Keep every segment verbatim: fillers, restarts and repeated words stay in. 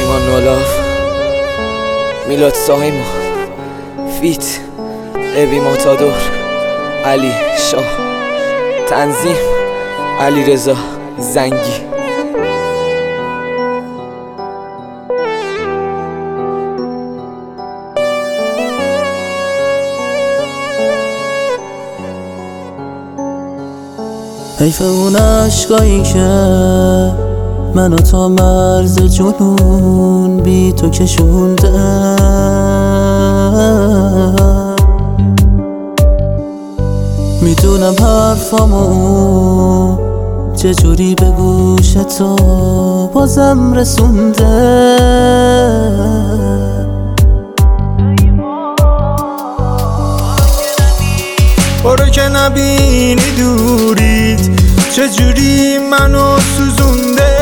ایمان نولاف، میلاد سایما، فیت ابی ماتادور، علی شاه، تنظیم علی رضا زنگی. حیف اون عشقایی که منو تا مرز جنون بی تو کشونده، میدونم حرفامو چجوری به گوش تو بازم رسونده. برو که نبینی دورید چجوری منو سوزونده.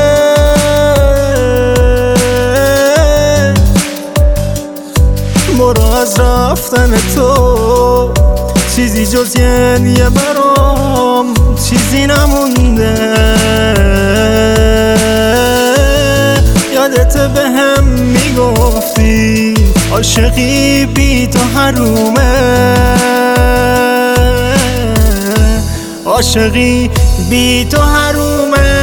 برو از رفتن تو چیزی جز یه برام چیزی نمونده. یادت به هم میگفتی عاشقی بی تو حرومه، عاشقی بی تو حرومه.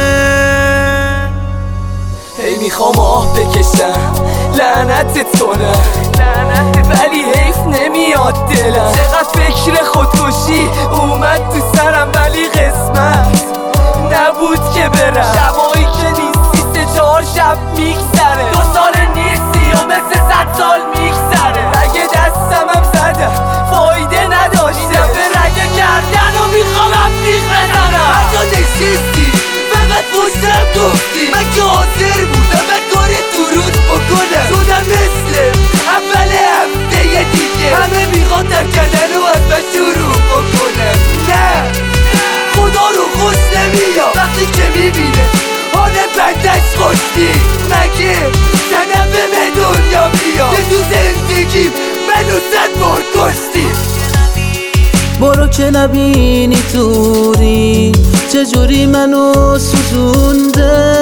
هی میخوام آه بکشم لعنتت کنم، ولی حیف نمیاد دلم. چقدر فکر خودکشی اومد تو سرم ولی قسمت نبود که برم. شبایی که نیستی سه چهار شب میگذره، دو سال نیستی و مثل صد سال میگذره. رگه دستمم زدم فایده نداشته، به رگه کردن و میخوامم میخ بزنم. حتی نشستی فقط پشتم گفتی، من که حاضر بودم من کار درود بکنم. شدم مثل اول هفته دیگه همه میخوان ترک کردن و از من شروع بکنم. نه خدا رو خوش نمیاد وقتی که میبینه حال بندش خوشتی. مگه زنم به من دنیا بیاد که تو زندگیم منو صد بار کشتی. برو که نبینی دوری چجوری منو سوزونده.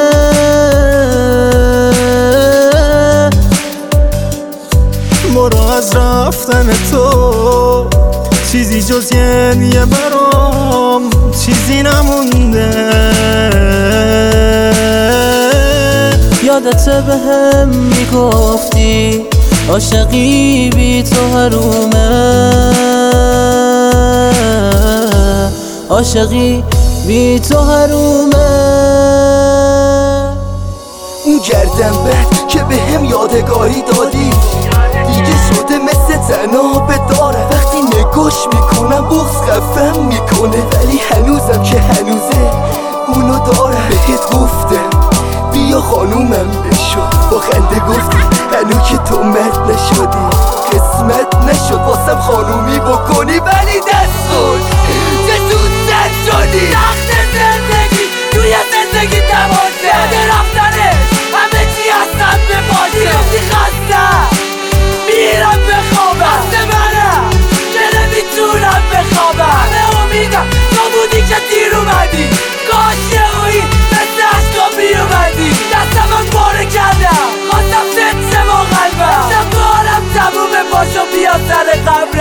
برو از رفتن تو چیزی جز یه برام چیزی نمونده. یادت به هم میگفتی عاشقی بی تو حرومه، عاشقی بی تو حرومه. اون گردن بد که به هم یادگاری دادی دیگه شده مثل تنابه داره. وقتی نگاش میکنم بغض خفم میکنه، ولی هنوزم که هنوزه اونو دارم. بهت گفتم بیا خانومم بشو، با خنده گفتی هنو که تو مرد نشدی. قسمت نشد واسم خانومی بکنی ولی دست خود چه زود زد شدی. تخت زندگی توی زندگی تماسه یاد رفتنش همه چی هستم به باشه. گفتی خستم میرم بخوابم، دست منم که نمیتونم بخوابم. همه امیدم تو بودی که دیر اومدی، کاش یه اوی مثل عشقا بیومدی. دستمم پاره کردم خواستم ست شه با قلبم، دستم کارم تمومه پاشو بیا سر قبرم.